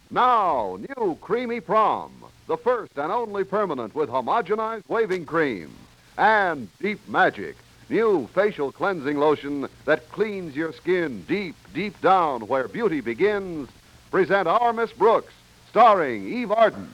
Now, new Creamy Prom, the first and only permanent with homogenized waving cream. And Deep Magic, new facial cleansing lotion that cleans your skin deep, deep down where beauty begins. Present Our Miss Brooks, starring Eve Arden.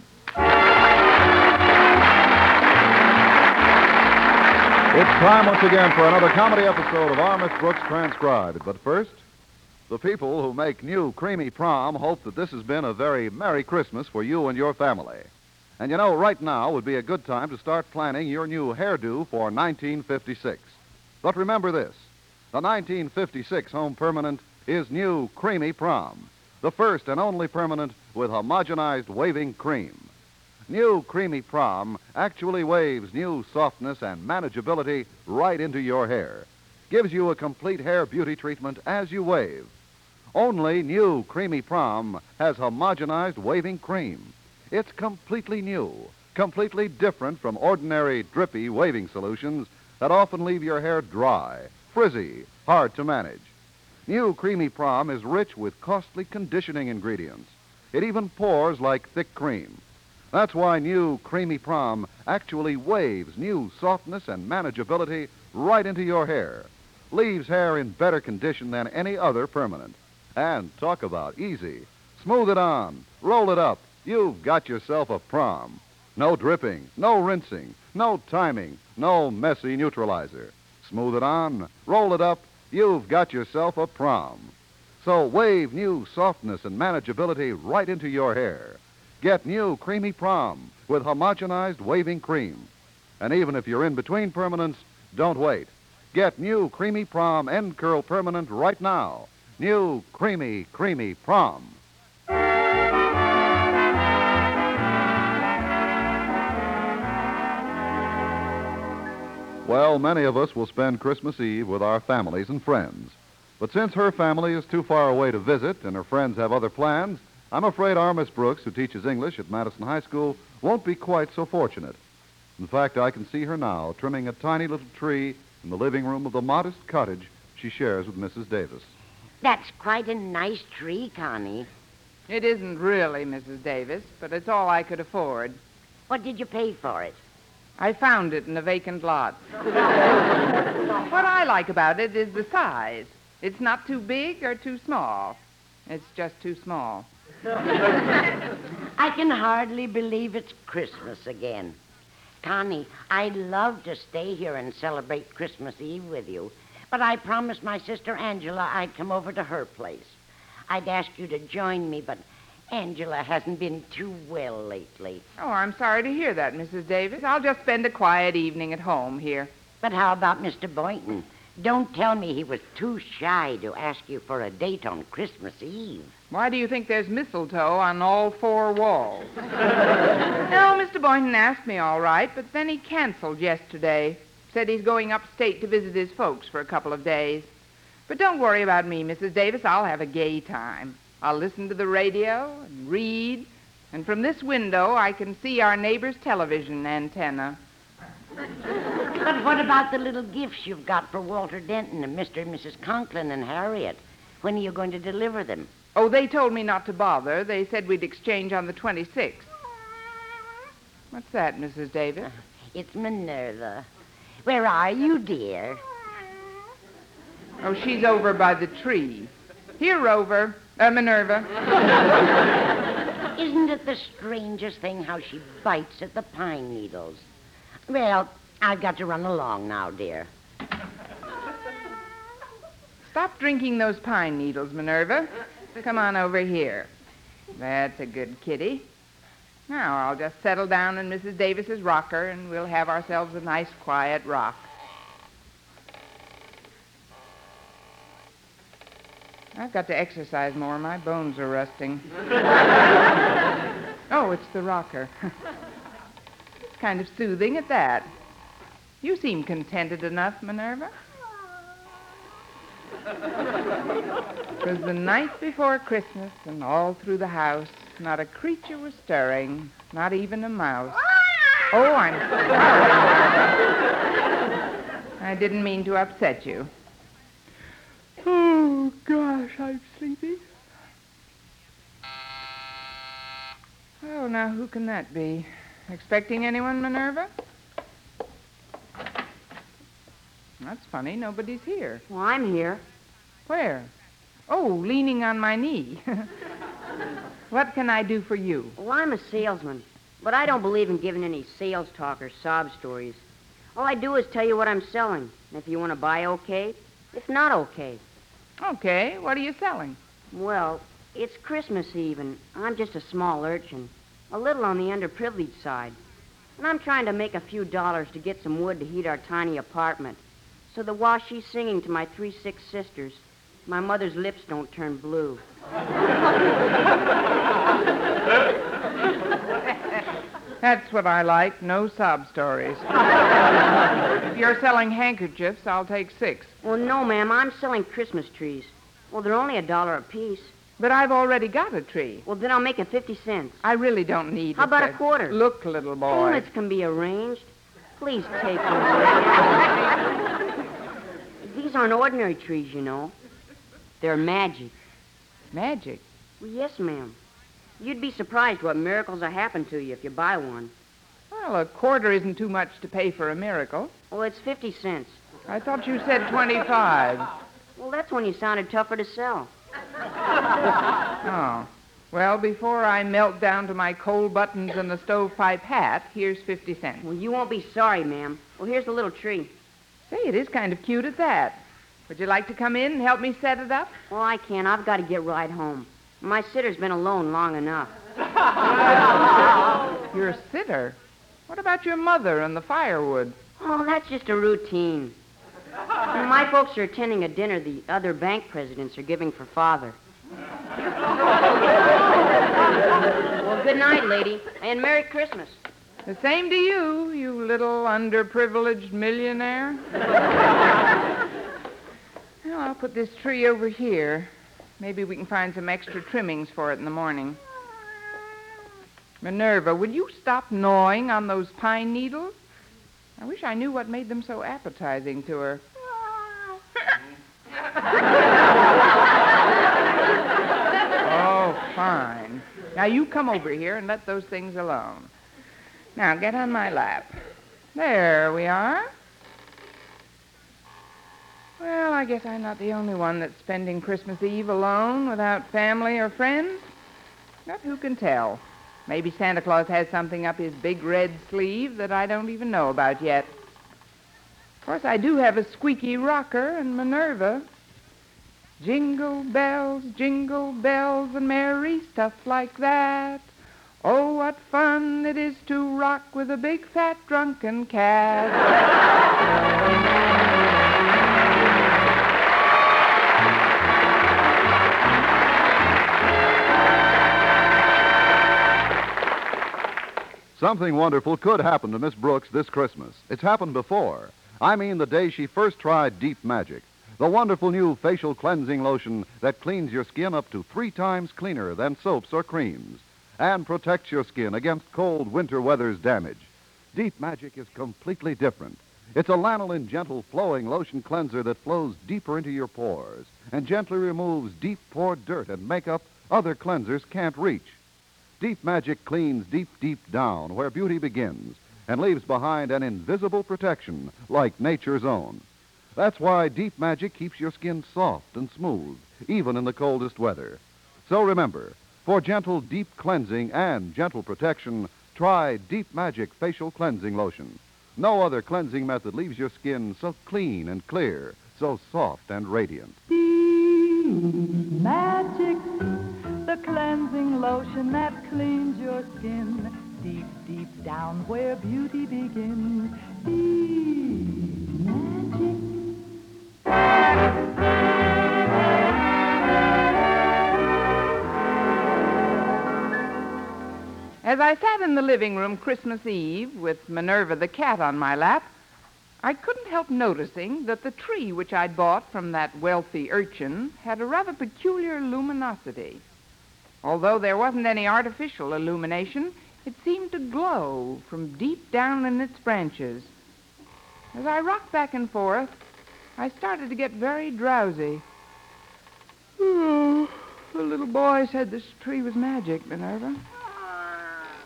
It's time once again for another comedy episode of Our Miss Brooks Transcribed. But first, the people who make new Creamy Prom hope that this has been a very Merry Christmas for you and your family. And you know, right now would be a good time to start planning your new hairdo for 1956. But remember this, the 1956 home permanent is new Creamy Prom, the first and only permanent with homogenized waving cream. New Creamy Prom actually waves new softness and manageability right into your hair. Gives you a complete hair beauty treatment as you wave. Only new Creamy Prom has homogenized waving cream. It's completely new, completely different from ordinary drippy waving solutions that often leave your hair dry, frizzy, hard to manage. New Creamy Prom is rich with costly conditioning ingredients. It even pours like thick cream. That's why new Creamy Prom actually waves new softness and manageability right into your hair. Leaves hair in better condition than any other permanent. And talk about easy. Smooth it on, roll it up. You've got yourself a prom. No dripping, no rinsing, no timing, no messy neutralizer. Smooth it on, roll it up. You've got yourself a prom. So wave new softness and manageability right into your hair. Get new Creamy Prom with homogenized waving cream. And even if you're in between permanents, don't wait. Get new Creamy Prom End Curl Permanent right now. New Creamy Prom. Well, many of us will spend Christmas Eve with our families and friends. But since her family is too far away to visit and her friends have other plans, I'm afraid our Miss Brooks, who teaches English at Madison High School, won't be quite so fortunate. In fact, I can see her now trimming a tiny little tree in the living room of the modest cottage she shares with Mrs. Davis. That's quite a nice tree, Connie. It isn't really, Mrs. Davis, but it's all I could afford. What did you pay for it? I found it in a vacant lot. What I like about it is the size. It's not too big or too small. It's just too small. I can hardly believe it's Christmas again. Connie, I'd love to stay here and celebrate Christmas Eve with you, but I promised my sister Angela I'd come over to her place. I'd ask you to join me, but Angela hasn't been too well lately. Oh, I'm sorry to hear that, Mrs. Davis. I'll just spend a quiet evening at home here. But how about Mr. Boynton? Don't tell me he was too shy to ask you for a date on Christmas Eve. Why do you think there's mistletoe on all four walls? No, Mr. Boynton asked me all right, but then he canceled yesterday. Said he's going upstate to visit his folks for a couple of days. But don't worry about me, Mrs. Davis. I'll have a gay time. I'll listen to the radio and read, and from this window I can see our neighbor's television antenna. But what about the little gifts you've got for Walter Denton and Mr. and Mrs. Conklin and Harriet? When are you going to deliver them? Oh, they told me not to bother. They said we'd exchange on the 26th. What's that, Mrs. Davis? It's Minerva. Where are you, dear? Oh, she's over by the tree. Here, Rover. Minerva. Isn't it the strangest thing how she bites at the pine needles? Well, I've got to run along now, dear. Stop drinking those pine needles, Minerva. Come on over here. That's a good kitty. Now, I'll just settle down in Mrs. Davis's rocker, and we'll have ourselves a nice, quiet rock. I've got to exercise more. My bones are rusting. Oh, it's the rocker. It's kind of soothing at that. You seem contented enough, Minerva. It was the night before Christmas, and all through the house, not a creature was stirring, not even a mouse. Oh, I'm sorry, Minerva. I didn't mean to upset you. Oh, gosh, I'm sleepy. Oh, now who can that be? Expecting anyone, Minerva? That's funny. Nobody's here. Well, I'm here. Where? Oh, leaning on my knee. What can I do for you? Well, I'm a salesman, but I don't believe in giving any sales talk or sob stories. All I do is tell you what I'm selling. And if you want to buy, okay. If not, okay. Okay, what are you selling? Well, it's Christmas Eve, and I'm just a small urchin, a little on the underprivileged side. And I'm trying to make a few dollars to get some wood to heat our tiny apartment, so that while she's singing to my 3 sick sisters, my mother's lips don't turn blue. That's what I like, no sob stories. If you're selling handkerchiefs, I'll take 6. Well, no, ma'am, I'm selling Christmas trees. Well, they're only $1 apiece. But I've already got a tree. Well, then I'll make it 50 cents. I really don't need How it. about a quarter? Look, little boy. Payments can be arranged. Please take them. These aren't ordinary trees, you know. They're magic. Magic? Well, yes, ma'am. You'd be surprised what miracles will happen to you if you buy one. Well, a quarter isn't too much to pay for a miracle. Well, it's 50 cents. I thought you said 25. Well, that's when you sounded tougher to sell. Oh. Well, before I melt down to my coal buttons and the stovepipe hat, here's 50 cents. Well, you won't be sorry, ma'am. Well, here's the little tree. Say, it is kind of cute at that. Would you like to come in and help me set it up? Well, I can't. I've got to get right home. My sitter's been alone long enough. You're a sitter? What about your mother and the firewood? Oh, that's just a routine. When my folks are attending a dinner the other bank presidents are giving for Father. Well, good night, lady, and Merry Christmas. The same to you, you little underprivileged millionaire. Well, I'll put this tree over here. Maybe we can find some extra trimmings for it in the morning. Minerva, would you stop gnawing on those pine needles? I wish I knew what made them so appetizing to her. Oh, fine. Now, you come over here and let those things alone. Now, get on my lap. There we are. Well, I guess I'm not the only one that's spending Christmas Eve alone without family or friends. But who can tell? Maybe Santa Claus has something up his big red sleeve that I don't even know about yet. Of course, I do have a squeaky rocker and Minerva. Jingle bells, and merry stuff like that. Oh, what fun it is to rock with a big, fat, drunken cat. Something wonderful could happen to Miss Brooks this Christmas. It's happened before. I mean the day she first tried Deep Magic, the wonderful new facial cleansing lotion that cleans your skin up to 3 times cleaner than soaps or creams and protects your skin against cold winter weather's damage. Deep Magic is completely different. It's a lanolin gentle flowing lotion cleanser that flows deeper into your pores and gently removes deep pored dirt and makeup other cleansers can't reach. Deep Magic cleans deep, deep down where beauty begins and leaves behind an invisible protection like nature's own. That's why Deep Magic keeps your skin soft and smooth, even in the coldest weather. So remember, for gentle, deep cleansing and gentle protection, try Deep Magic Facial Cleansing Lotion. No other cleansing method leaves your skin so clean and clear, so soft and radiant. Deep Magic, the cleansing lotion that cleans your skin deep, deep down where beauty begins. Deep Magic. As I sat in the living room Christmas Eve with Minerva the cat on my lap, I couldn't help noticing that the tree which I'd bought from that wealthy urchin had a rather peculiar luminosity. Although there wasn't any artificial illumination, it seemed to glow from deep down in its branches. As I rocked back and forth, I started to get very drowsy. Oh, the little boy said this tree was magic, Minerva.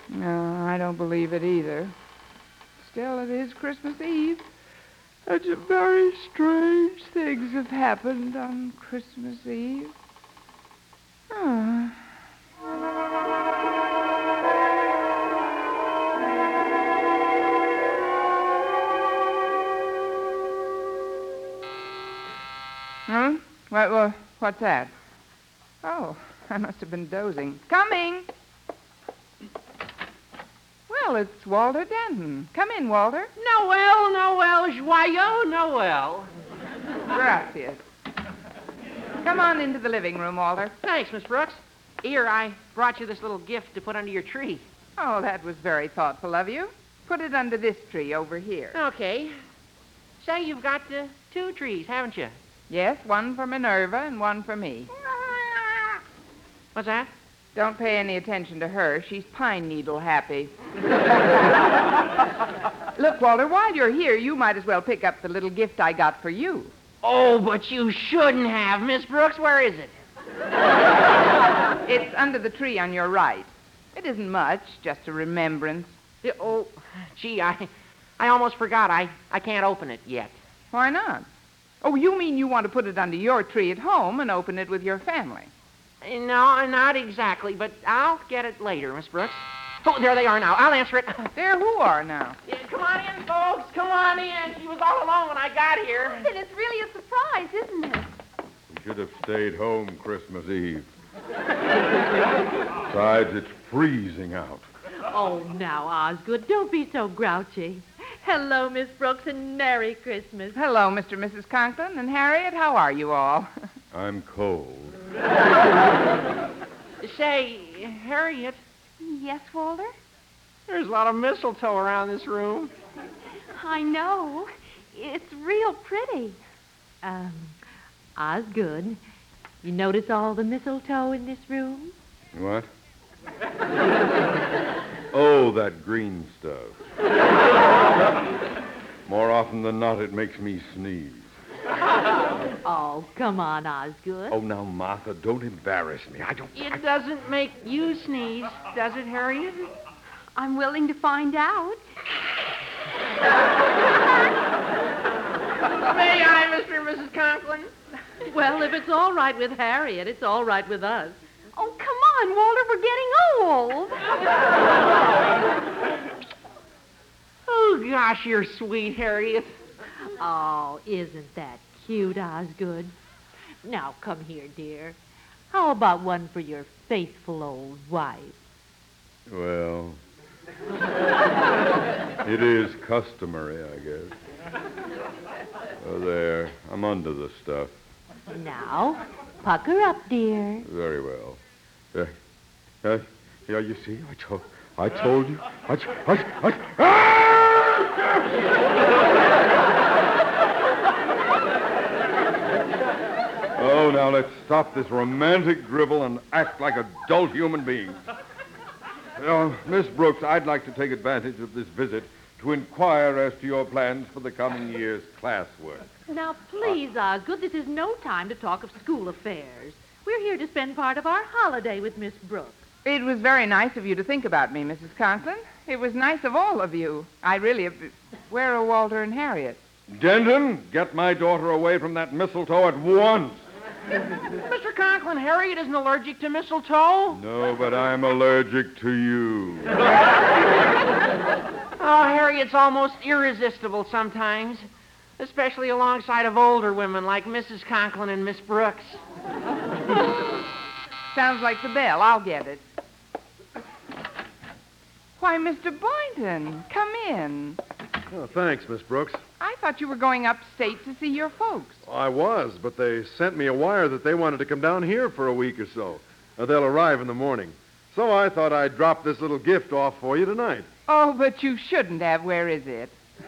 No, I don't believe it either. Still, it is Christmas Eve. And some very strange things have happened on Christmas Eve. Ah. Huh? What's that? Oh, I must have been dozing. Coming! Well, it's Walter Denton. Come in, Walter. Noel, joyeux Noel. Gracias. Come on into the living room, Walter. Thanks, Miss Brooks. Here, I brought you this little gift to put under your tree. Oh, that was very thoughtful of you. Put it under this tree over here. Okay. Say, you've got 2 trees, haven't you? Yes, one for Minerva and one for me. What's that? Don't pay any attention to her. She's pine needle happy. Look, Walter, while you're here, you might as well pick up the little gift I got for you. Oh, but you shouldn't have. Miss Brooks, where is it? It's under the tree on your right. It isn't much, just a remembrance. Oh, gee, I almost forgot. I can't open it yet. Why not? Oh, you mean you want to put it under your tree at home and open it with your family? No, not exactly, but I'll get it later, Miss Brooks. Oh, there they are now. I'll answer it. There who are now? Yeah, come on in, folks. Come on in. She was all alone when I got here. Then it's really a surprise, isn't it? We should have stayed home Christmas Eve. Besides, it's freezing out. Oh, now, Osgood, don't be so grouchy. Hello, Miss Brooks, and Merry Christmas. Hello, Mr. and Mrs. Conklin. And Harriet, how are you all? I'm cold. Say, Harriet, Yes, Walter? there's a lot of mistletoe around this room. I know. It's real pretty. Osgood, you notice all the mistletoe in this room? What? Oh, that green stuff. More often than not, it makes me sneeze. Oh, come on, Osgood. Oh, now, Martha, don't embarrass me. It doesn't make you sneeze, does it, Harriet? I'm willing to find out. May I, Mr. and Mrs. Conklin? Well, if it's all right with Harriet, it's all right with us. Oh, come on, Walter. We're getting old. Oh, gosh, you're sweet, Harriet. Oh, isn't that cute, Osgood? Now, come here, dear. How about one for your faithful old wife? Well, it is customary, I guess. Oh, there. I'm under the stuff. Now, pucker up, dear. Very well. Yeah, you see, I told you. Oh, now let's stop this romantic dribble and act like adult human beings. Miss Brooks, I'd like to take advantage of this visit to inquire as to your plans for the coming year's classwork. Now, please, Osgood, this is no time to talk of school affairs. We're here to spend part of our holiday with Miss Brooks. It was very nice of you to think about me, Mrs. Conklin. It was nice of all of you. I really... Where are Walter and Harriet? Denton, get my daughter away from that mistletoe at once. Mr. Conklin, Harriet isn't allergic to mistletoe. No, but I'm allergic to you. Oh, Harriet's almost irresistible sometimes, especially alongside of older women like Mrs. Conklin and Miss Brooks. Sounds like the bell. I'll get it. Why, Mr. Boynton, come in. Oh, thanks, Miss Brooks. I thought you were going upstate to see your folks. I was, but they sent me a wire that they wanted to come down here for a week or so. They'll arrive in the morning. So I thought I'd drop this little gift off for you tonight. Oh, but you shouldn't have. Where is it?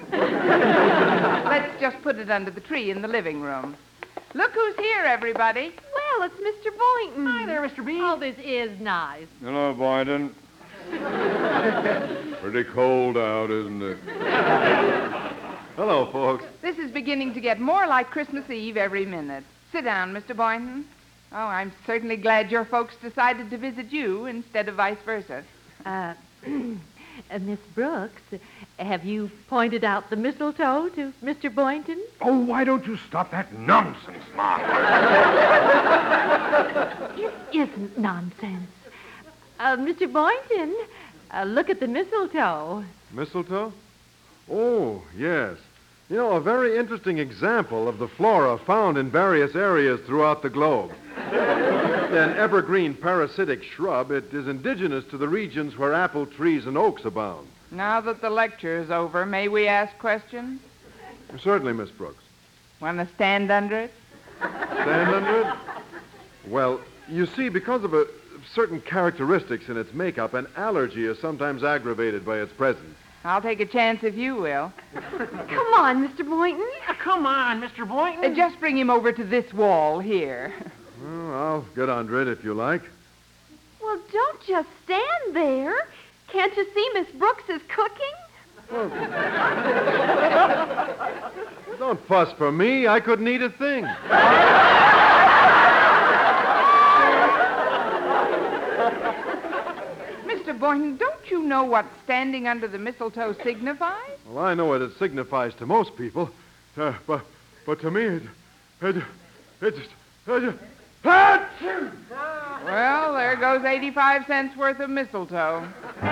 Let's just put it under the tree in the living room. Look who's here, everybody. Well, it's Mr. Boynton. Hi there, Mr. B. Oh, this is nice. Hello, Boynton. Pretty cold out, isn't it? Hello, folks. This is beginning to get more like Christmas Eve every minute. Sit down, Mr. Boynton. Oh, I'm certainly glad your folks decided to visit you instead of vice versa. Miss Brooks, have you pointed out the mistletoe to Mr. Boynton? Oh, why don't you stop that nonsense, Ma? It isn't nonsense. Mr. Boynton, look at the mistletoe. Mistletoe? Oh, yes. You know, a very interesting example of the flora found in various areas throughout the globe. An evergreen parasitic shrub, it is indigenous to the regions where apple trees and oaks abound. Now that the lecture is over, may we ask questions? Certainly, Miss Brooks. Want to stand under it? Stand under it? Well, you see, because of certain characteristics in its makeup, an allergy is sometimes aggravated by its presence. I'll take a chance if you will. Come on, Mr. Boynton. Come on, Mr. Boynton. Just bring him over to this wall here. Well, I'll get under it if you like. Well, don't just stand there. Can't you see Miss Brooks is cooking? Don't fuss for me. I couldn't eat a thing. Mr. Boynton, don't you know what standing under the mistletoe signifies? Well, I know what it signifies to most people, but to me, it's Well, there goes 85 cents worth of mistletoe.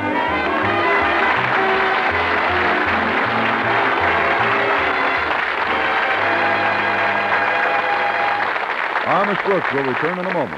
Our Miss Brooks will return in a moment.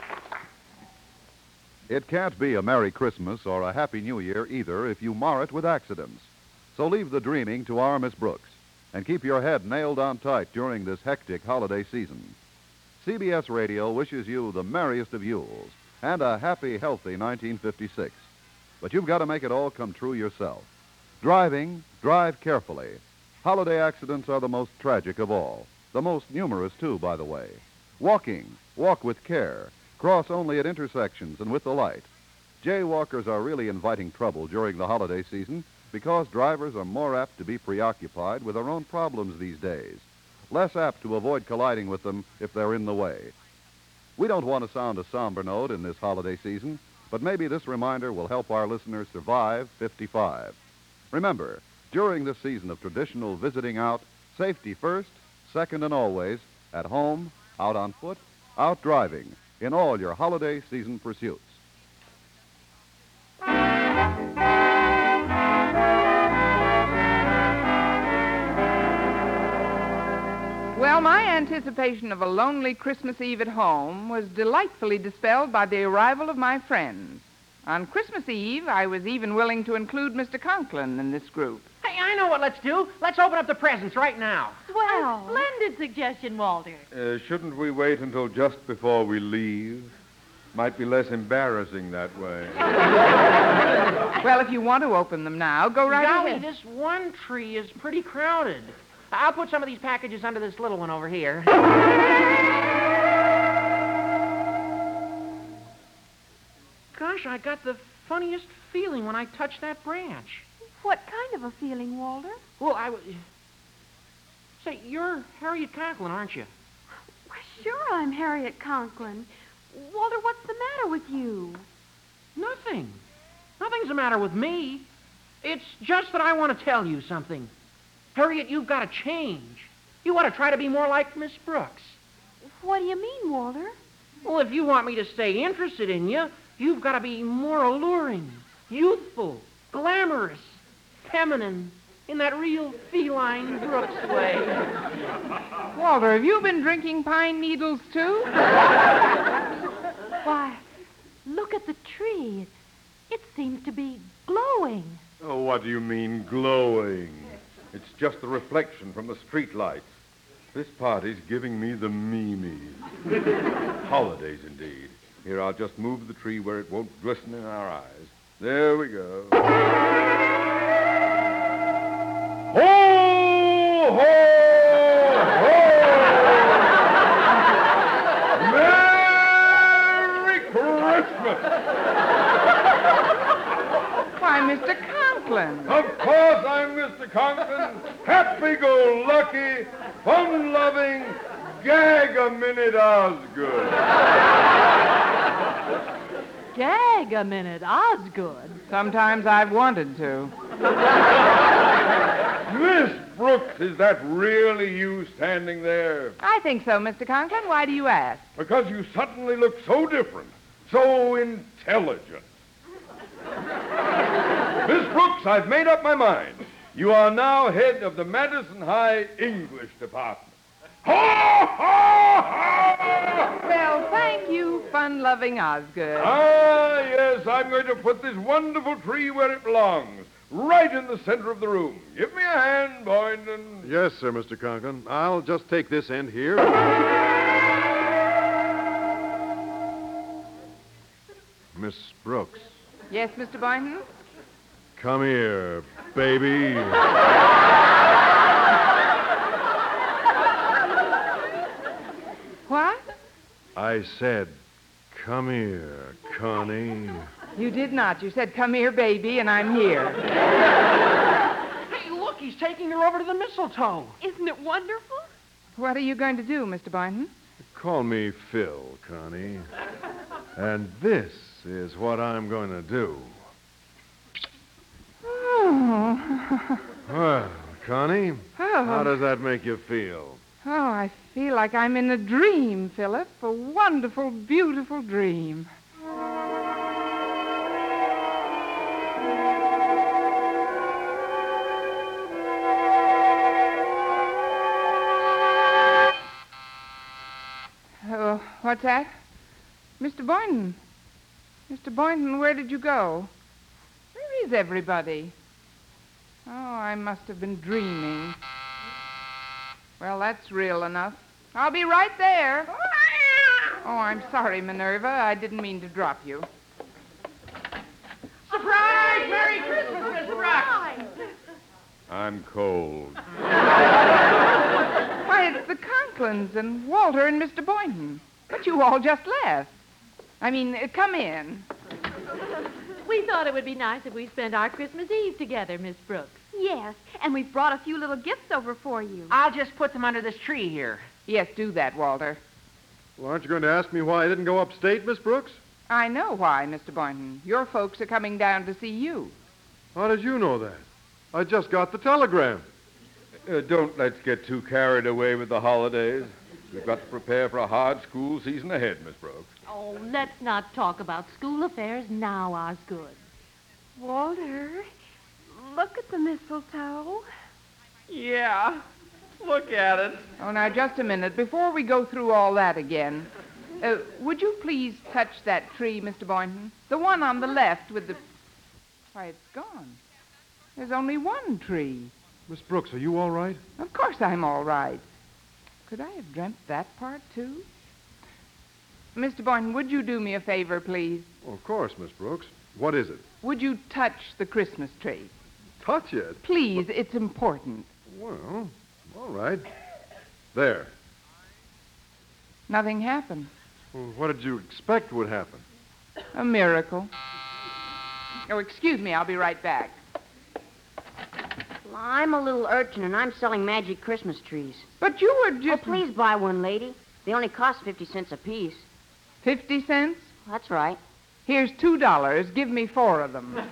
It can't be a Merry Christmas or a Happy New Year either if you mar it with accidents. So leave the dreaming to our Miss Brooks and keep your head nailed on tight during this hectic holiday season. CBS Radio wishes you the merriest of Yules and a happy, healthy 1956. But you've got to make it all come true yourself. Driving, drive carefully. Holiday accidents are the most tragic of all. The most numerous, too, by the way. Walking, walk with care. Cross only at intersections and with the light. Jaywalkers are really inviting trouble during the holiday season because drivers are more apt to be preoccupied with their own problems these days, less apt to avoid colliding with them if they're in the way. We don't want to sound a somber note in this holiday season, but maybe this reminder will help our listeners survive 55. Remember, during this season of traditional visiting out, safety first, second and always, at home, out on foot, out driving, in all your holiday season pursuits. Well, my anticipation of a lonely Christmas Eve at home was delightfully dispelled by the arrival of my friends. On Christmas Eve, I was even willing to include Mr. Conklin in this group. Hey, I know what let's do. Let's open up the presents right now. Well, splendid suggestion, Walter. Shouldn't we wait until just before we leave? Might be less embarrassing that way. Well, if you want to open them now, go right Golly, ahead. this one tree is pretty crowded. I'll put some of these packages under this little one over here. Gosh, I got the funniest feeling when I touched that branch. What kind of a feeling, Walter? Well, Say, you're Harriet Conklin, aren't you? Why, sure, I'm Harriet Conklin. Walter, what's the matter with you? Nothing. Nothing's the matter with me. It's just that I want to tell you something. Harriet, you've got to change. You ought to try to be more like Miss Brooks. What do you mean, Walter? Well, if you want me to stay interested in you, you've got to be more alluring, youthful, glamorous, feminine, in that real feline Brooks way. Walter, have you been drinking pine needles, too? Why, look at the tree. It seems to be glowing. Oh, what do you mean, glowing? It's just the reflection from the street lights. This party's giving me the meanies. Holidays, indeed. Here, I'll just move the tree where it won't glisten in our eyes. There we go. Ho, ho, ho! Merry Christmas! Why, Mr. Conklin. Of course I'm Mr. Conklin. Happy-go-lucky, fun-loving, gag-a-minute Osgood. Gag a minute, Osgood. Sometimes I've wanted to. Miss Brooks, is that really you standing there? I think so, Mr. Conklin. Why do you ask? Because you suddenly look so different, so intelligent. Miss Brooks, I've made up my mind. You are now head of the Madison High English Department. Ha, ha, ha! Well, thank you, fun-loving Osgood. Ah, yes, I'm going to put this wonderful tree where it belongs, right in the center of the room. Give me a hand, Boynton. Yes, sir, Mr. Conklin. I'll just take this end here. Miss Brooks, Yes, Mr. Boynton? come here, baby. What? I said, come here, Connie. You did not. You said, come here, baby, and I'm here. Hey, look, he's taking her over to the mistletoe. Isn't it wonderful? What are you going to do, Mr. Boynton? Call me Phil, Connie. And this is what I'm going to do. Oh. Well, Connie, Oh. how does that make you feel? Oh, I feel like I'm in a dream, Philip. A wonderful, beautiful dream. Oh, what's that? Mr. Boynton. Mr. Boynton, where did you go? Where is everybody? Oh, I must have been dreaming. Well, that's real enough. I'll be right there. Oh, I'm sorry, Minerva. I didn't mean to drop you. Surprise! Merry Christmas, Miss Brooks! I'm cold. Why, it's the Conklins and Walter and Mr. Boynton. But you all just left. I mean, come in. We thought it would be nice if we spent our Christmas Eve together, Miss Brooks. Yes, and we've brought a few little gifts over for you. I'll just put them under this tree here. Yes, do that, Walter. Well, aren't you going to ask me why I didn't go upstate, Miss Brooks? I know why, Mr. Boynton. Your folks are coming down to see you. How did you know that? I just got the telegram. Don't let's get too carried away with the holidays. We've got to prepare for a hard school season ahead, Miss Brooks. Oh, let's not talk about school affairs now, Osgood. Walter, look at the mistletoe. Yeah, look at it. Oh, now, just a minute. Before we go through all that again, would you please touch that tree, Mr. Boynton? The one on the left with the... Why, it's gone. There's only one tree. Miss Brooks, are you all right? Of course I'm all right. Could I have dreamt that part, too? Mr. Boynton, would you do me a favor, please? Oh, of course, Miss Brooks. What is it? Would you touch the Christmas tree? Touch it? Please, it's important. Well, all right. There. Nothing happened. Well, what did you expect would happen? A miracle. Oh, excuse me, I'll be right back. Well, I'm a little urchin, and I'm selling magic Christmas trees. But you were Oh, just... please buy one, lady. They only cost 50 cents apiece. 50 cents? That's right. Here's $2. Give me 4 of them.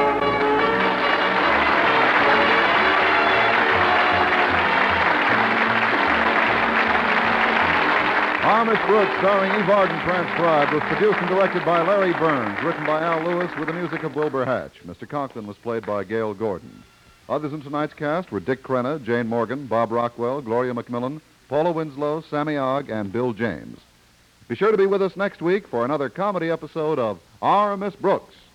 Our Miss Brooks, starring Eve Arden, transcribed, was produced and directed by Larry Burns, written by Al Lewis with the music of Wilbur Hatch. Mr. Conklin was played by Gail Gordon. Others in tonight's cast were Dick Crenna, Jane Morgan, Bob Rockwell, Gloria McMillan, Paula Winslow, Sammy Ogg, and Bill James. Be sure to be with us next week for another comedy episode of Our Miss Brooks.